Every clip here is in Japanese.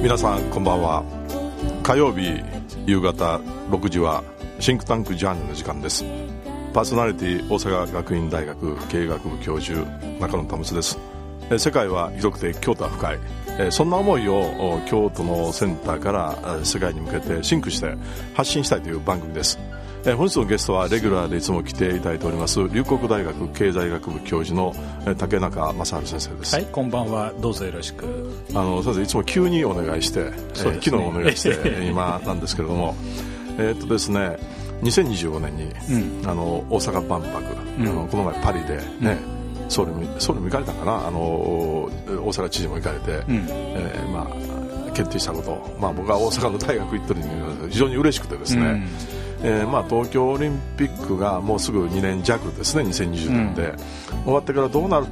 皆さんこんばんは。火曜日夕方6時はシンクタンクジャーニーの時間です。パーソナリティ大阪学院大学経営学部教授中野保です。世界は広くて京都は深い、そんな思いを京都のセンターから世界に向けてシンクして発信したいという番組です。本日のゲストはレギュラーでいつも来ていただいております龍谷大学経済学部教授の竹中正治先生です。 はい、こんばんは。どうぞよろしく。 先生いつも急にお願いして、昨日お願いして今なんですけれどもですね、2025年に、大阪万博、この前パリでね、総理も行かれたかな、大阪知事も行かれて、決定したこと、僕は大阪の大学行ってる人間で非常に嬉しくてですね、東京オリンピックがもうすぐ2年弱ですね、2020年で、終わってからどうなるって、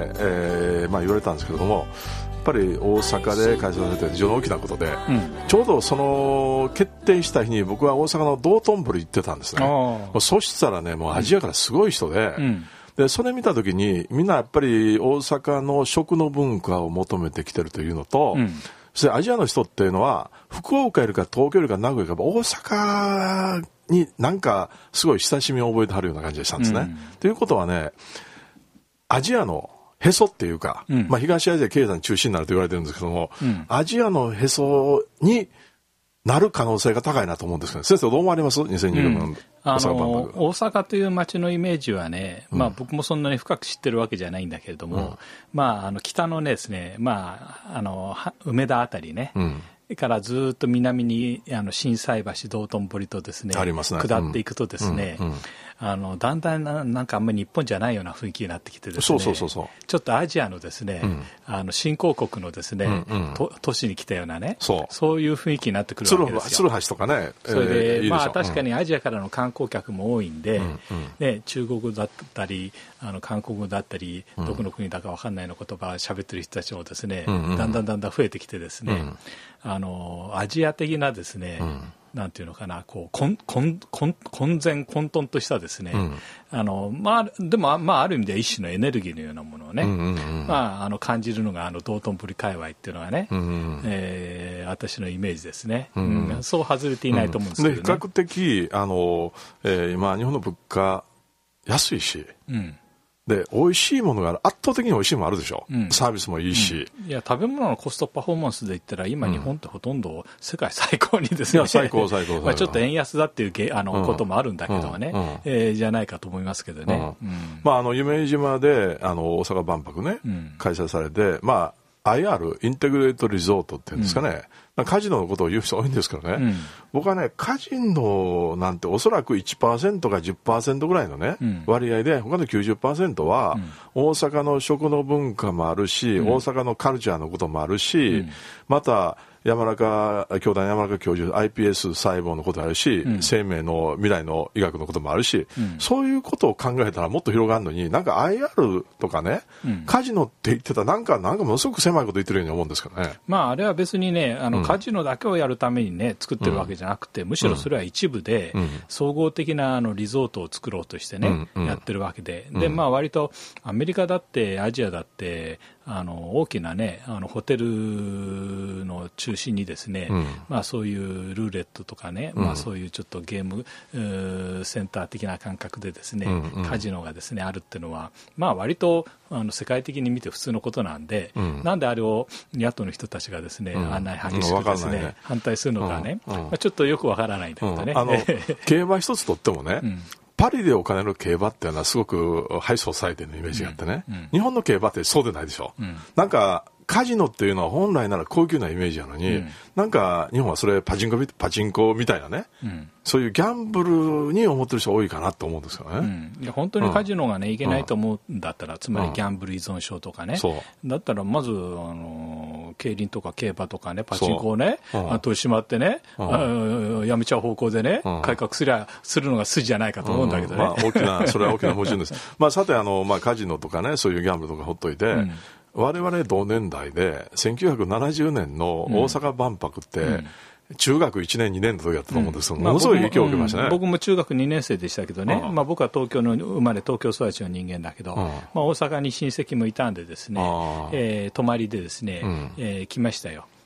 言われたんですけれども、やっぱり大阪で開催されて非常に大きなことで、ちょうどその決定した日に僕は大阪の道頓堀行ってたんですね。そしたらね、もうアジアからすごい人で、それ見た時にみんなやっぱり大阪の食の文化を求めてきてるというのと、そしてアジアの人っていうのは福岡よりか東京よりか名古屋よりか大阪になんかすごい親しみを覚えてはるような感じがしたんですね。ということはね、アジアのへそっていうか、東アジア経済の中心になると言われてるんですけども、アジアのへそになる可能性が高いなと思うんですけど、先生どう思われます ?2025 年大阪万博。 大阪という街のイメージはね、僕もそんなに深く知ってるわけじゃないんだけれども、北のですね、梅田あたりね、からずっと南に心斎橋道頓堀とですね、下っていくとですね、だんだんなんかあんまり日本じゃないような雰囲気になってきてですね、ちょっとアジアのですね、新興国のですね、都市に来たようなね、そういう雰囲気になってくるわけですよ。 鶴橋とかね、 それで確かにアジアからの観光客も多いんで、中国語だったり韓国語だったり、どこの国だか分かんないの言葉を喋ってる人たちもですね、だんだん増えてきてですね、アジア的なですね、なんていうのかな、こう混然混沌としたですね、でもある意味では一種のエネルギーのようなものをね、感じるのが道頓堀界隈っていうのはね、私のイメージですね。そう外れていないと思うんですけどね。 比較的今日本の物価安いし、で美味しいものがある、圧倒的に美味しいものあるでしょ、サービスもいいし、 いや食べ物のコストパフォーマンスで言ったら今日本ってほとんど世界最高にですね、 最高ちょっと円安だっていうこともあるんだけどね、じゃないかと思いますけどね。 夢島で大阪万博ね、開催されて、IR インテグレートリゾートっていうんですかね、カジノのことを言う人多いんですけどね、僕はね、カジノなんておそらく 1% か 10% ぐらいのね、割合で、他の 90% は大阪の食の文化もあるし、大阪のカルチャーのこともあるし、また京大山中教授 iPS 細胞のこともあるし、生命の未来の医学のこともあるし、そういうことを考えたらもっと広がるのに、なんか IR とかね、カジノって言ってたらなんかものすごく狭いこと言ってるように思うんですけどね。 あれは別にね、カジノだけをやるためにね作ってるわけじゃなくて、むしろそれは一部で総合的なリゾートを作ろうとしてね、やってるわけで、割とアメリカだってアジアだって大きなねホテルの中心にですね、そういうルーレットとかね、そういうちょっとゲームセンター的な感覚でですね、カジノがですねあるっていうのは割と世界的に見て普通のことなんで、なんであれを野党の人たちがですね、あんなに激しくですね、反対するのかね、ちょっとよくわからないんだけどね。 競馬一つとってもね、パリでお金の競馬っていうのはすごくハイソサイティのイメージがあってね、日本の競馬ってそうでないでしょ。なんかカジノっていうのは本来なら高級なイメージなのに、なんか日本はそれパチンコみたいなね、そういうギャンブルに思ってる人多いかなと思うんですよね。 いや本当にカジノがねいけないと思うんだったら、つまりギャンブル依存症とかね、だったらまず競輪とか競馬とかね、パチンコをね取り締まってね、やめちゃう方向でね、改革するのが筋じゃないかと思うんだけどね。 それは大きな矛盾です。さてカジノとかね、そういうギャンブルとかほっといて、我々同年代で1970年の大阪万博って、中学1年2年の時だったと思うんですけど、ものすごい影響を受けましたね。 僕も中学2年生でしたけどね、僕は東京の生まれ東京育ちの人間だけど、大阪に親戚もいたんでですね、泊まりでですね、来ましたよ。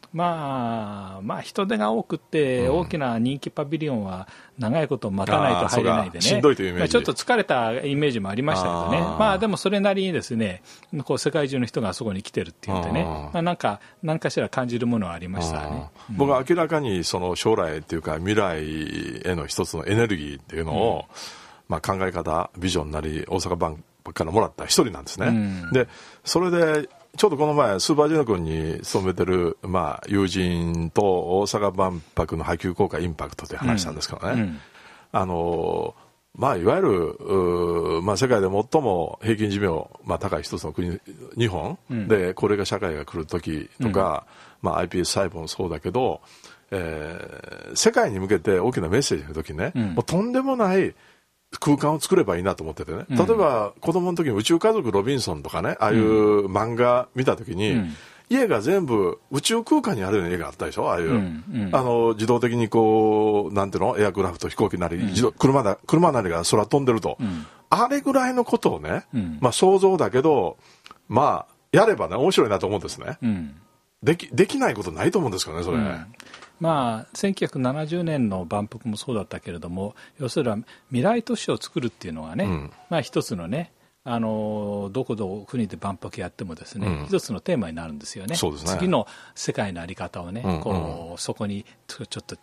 まあ人手が多くて、大きな人気パビリオンは長いこと待たないと入れないでね、 しんどいというイメージ、 ちょっと疲れたイメージもありましたけどね、まあでもそれなりにですね、こう世界中の人があそこに来てるって言ってね、まあ、なんかしら感じるものはありましたね。 僕は明らかにその将来っていうか未来への一つのエネルギーっていうのを、まあ、考え方ビジョンなり大阪万博からもらった一人なんですね、でそれでちょうどこの前スーパージュニア君に勤めてる、まあ、友人と大阪万博の波及効果インパクトで話したんですけどね、まあ、いわゆるまあ、世界で最も平均寿命、まあ、高い一つの国日本で高齢化社会が来るときとか、まあ、iPS 細胞もそうだけど、世界に向けて大きなメッセージのときね、もうとんでもない空間を作ればいいなと思っててね、例えば子供の時に宇宙家族ロビンソンとかね、ああいう漫画見た時に、家が全部宇宙空間にあるような家があったでしょ、ああいう、自動的にこうなんていうのエアクラフト飛行機なり、車なりが空飛んでると、あれぐらいのことをね、まあ想像だけどまあやればね面白いなと思うんですね、できないことないと思うんですけどねそれ、 まあ、1970年の万博もそうだったけれども、要するに未来都市を作るっていうのがね、まあ、一つのね、どこの国で万博やってもですね、一つのテーマになるんですよね。 そうですね。 次の世界の在り方をね、こうそこにちょっと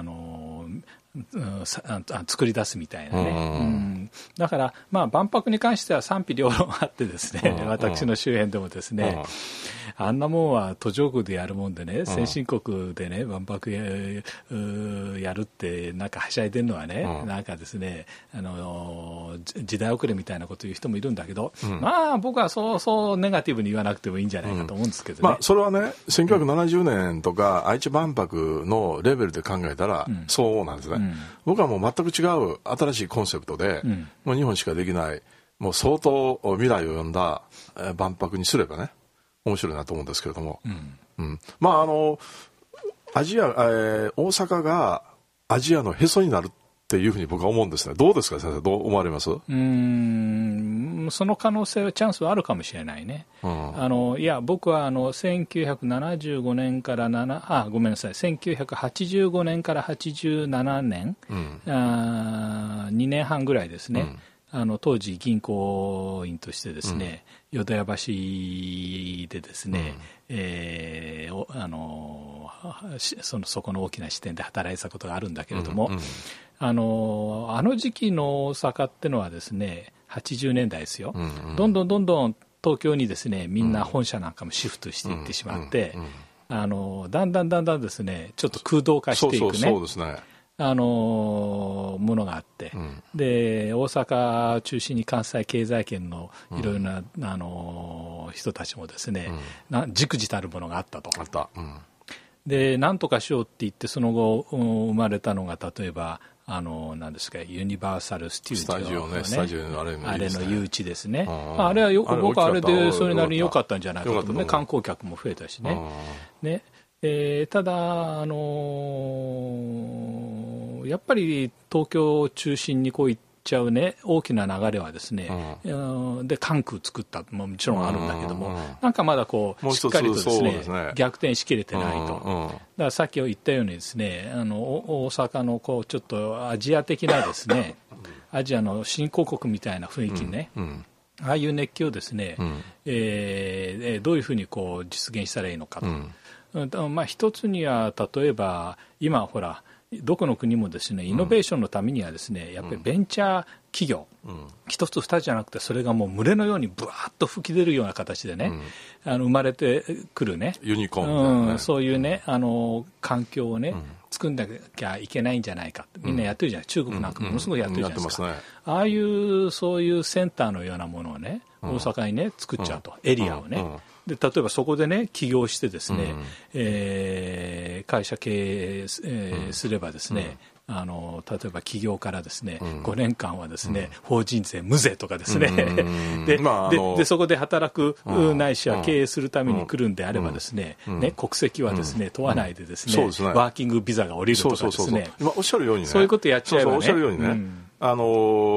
作り出すみたいなね、だから、まあ、万博に関しては賛否両論あってですね、私の周辺でもですね、あんなもんは途上国でやるもんでね、先進国でね万博やるってなんかはしゃいでるのはね、なんかですね時代遅れみたいなこと言う人もいるんだけど、まあ僕はそうネガティブに言わなくてもいいんじゃないかと思うんですけどね、 まあ、それはね1970年とか愛知万博のレベルで考えたらそうなんですね、僕はもう全く違う新しいコンセプトで、もう日本しかできないもう相当未来を読んだ万博にすればね面白いなと思うんですけれども、まあ大阪がアジアのへそになるっていうふうに僕は思うんですね。どうですか先生、どう思われます？ その可能性はチャンスはあるかもしれないね。いや僕は1975年からごめんなさい1985年から87年、2年半ぐらいですね、当時銀行員としてですね、淀屋橋でですね、そこの大きな支店で働いてたことがあるんだけれども、あの時期の大阪ってのはですね80年代ですよ、どんどん東京にですねみんな本社なんかもシフトしていってしまって、だんだんですねちょっと空洞化していくね、 そうですね、 ものがあって、で大阪中心に関西経済圏のいろいろな、人たちもですね、忸怩たるものがあったと。で何とかしようって言ってその後生まれたのが例えば何ですかユニバーサルスタジオね、あれの誘致ですね。あれは僕はあれでそれなりに良かったんじゃないかとね、観光客も増えたしね。ただやっぱり東京を中心にこういっちゃうね大きな流れはですね、で関空作ったももちろんあるんだけども、なんかまだこうしっかりとですね逆転しきれてないと。だからさっき言ったようにですね大阪のこうちょっとアジア的なですねアジアの新興国みたいな雰囲気ね、ああいう熱気をですね、どういうふうにこう実現したらいいのかと。まあ、一つには例えば今ほらどこの国もですねイノベーションのためにはですねやっぱりベンチャー企業、一つ二つじゃなくてそれがもう群れのようにブワーッと吹き出るような形でね、生まれてくるねユニコーンね、 そういうね環境をね、作んなきゃいけないんじゃないかってみんなやってるじゃない、中国なんかものすごいやってるじゃないですか、ああいうそういうセンターのようなものをね大阪にね作っちゃうと、エリアをね、で例えばそこでね起業してですね、会社経営、すればですね、例えば企業からですね、5年間はですね、法人税無税とかですね、でそこで働く、ないしは経営するために来るんであればですね、国籍はですね問わないでですね、ワーキングビザが下りるとかですね、 おっしゃるようにね、 そういうことやっちゃえばね、 おっしゃるようにね、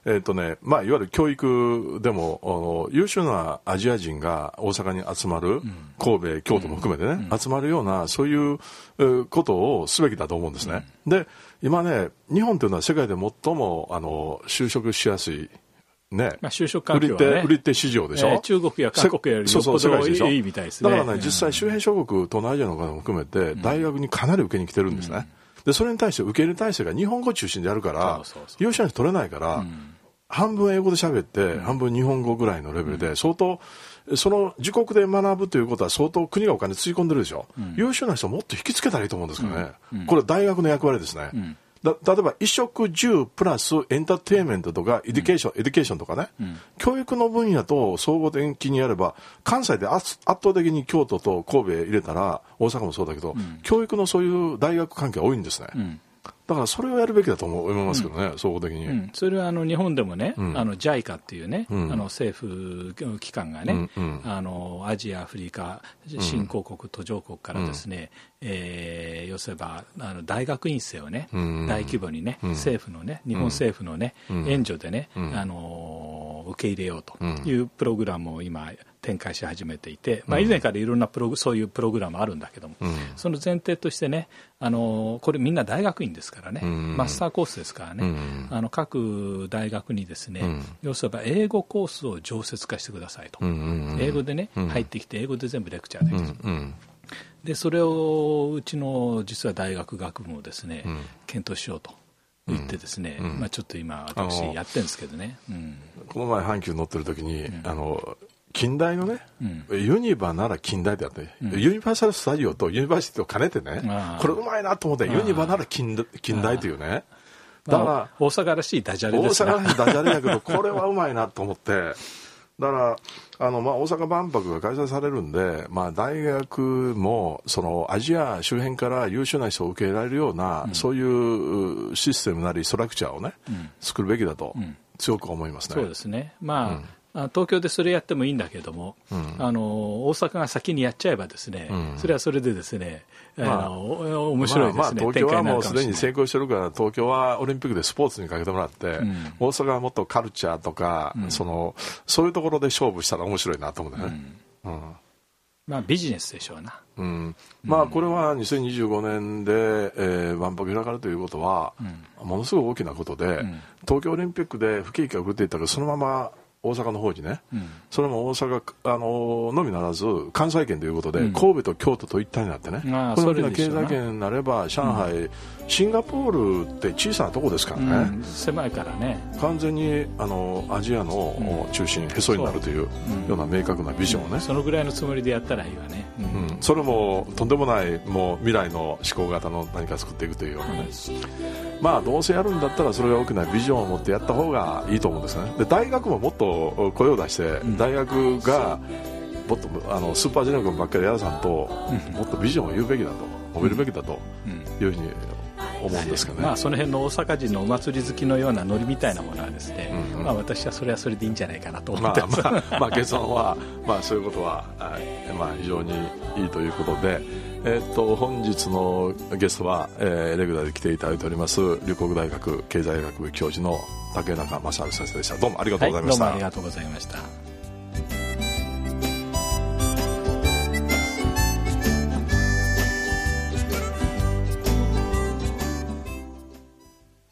まあ、いわゆる教育でも優秀なアジア人が大阪に集まる、神戸、京都も含めてね、集まるようなそういうことをすべきだと思うんですね。で今ね、日本というのは世界で最も就職しやすいね、 まあ、就職環境はね、 売り手市場でしょ、 中国や韓国よりよっぽどいいみたいですね。 だからね、実際周辺諸国、東南アジアの方も含めて大学にかなり受けに来てるんですね。でそれに対して受け入れ体制が日本語中心でやるから、優秀な人取れないから、半分英語で喋って、半分日本語ぐらいのレベルで、相当その自国で学ぶということは相当国がお金つぎ込んでるでしょ、優秀な人をもっと引きつけたらいいと思うんですけどね、これは大学の役割ですね。例えば衣食住プラスエンターテインメントとかエデュケーションとかね、教育の分野と総合的にやれば、関西で圧倒的に京都と神戸入れたら大阪もそうだけど、教育のそういう大学関係が多いんですね。だからそれをやるべきだと思いますけどね、総合的に。 それは日本でもね、JICA っていうね、政府機関がね、アジア、アフリカ、新興国、途上国からですね、要すれば大学院生をね、大規模にね、政府のね、日本政府のね、援助でね、受け入れようというプログラムを今展開し始めていて、まあ、以前からいろんなそういうプログラムあるんだけども、その前提としてね、これみんな大学院ですからね、マスターコースですからね、各大学にですね、要するに英語コースを常設化してくださいと、英語でね、入ってきて英語で全部レクチャーできる、でそれをうちの実は大学学部もですね、検討しようと言ってですね、まあ、ちょっと今私やってるんですけどね、 この前阪急乗ってる時に、近代のね、ユニバなら近代であって、ユニバーサルスタジオとユニバーシティを兼ねてね、これうまいなと思って、ユニバなら近代というね、 だから大阪らしいダジャレですね。 大阪らしいダジャレだけど、これはうまいなと思って、だからまあ、大阪万博が開催されるんで、まあ、大学もそのアジア周辺から優秀な人を受け入れられるような、そういうシステムなりストラクチャーをね、作るべきだと強く思いますね。 そうですね。まあ、東京でそれやってもいいんだけども、大阪が先にやっちゃえばですね、それはそれでですね、面白いですね。 東京はもうすでに成功してるから、東京はオリンピックでスポーツにかけてもらって、大阪はもっとカルチャーとか、そういうところで勝負したら面白いなと思うんだよね。 まあ、ビジネスでしょうな。 まあ、これは2025年で、万博開かれるということは、ものすごい大きなことで、東京オリンピックで不景気が起きていったけど、そのまま大阪の方にね、それも大阪のみならず関西圏ということで、神戸と京都と一体になってね、この大きな経済圏になれば上海、シンガポールって小さなとこですからね、 狭いからね、 完全にアジアの中心、へそになるというような明確なビジョンをね、 そのぐらいのつもりでやったらいいわね、 それもとんでもないもう未来の思考型の何か作っていくというようなね、まあどうせやるんだったらそれが大きなビジョンを持ってやった方がいいと思うんですね。で大学ももっと声を出して、大学がもっとスーパージェネ君ばっかりやらさんと、もっとビジョンを言うべきだと、述べるべきだというふうに思うんですけどね。 まあ、その辺の大阪人のお祭り好きのようなノリみたいなものはですね、まあ、私はそれはそれでいいんじゃないかなと思ってます。 まあ結論は、まあ、そういうことは、まあ、非常にいいということで、本日のゲストは、レギュラーで来ていただいております龍谷大学経済学部教授の竹中正治先生でした。どうもありがとうございました。 どうもありがとうございました。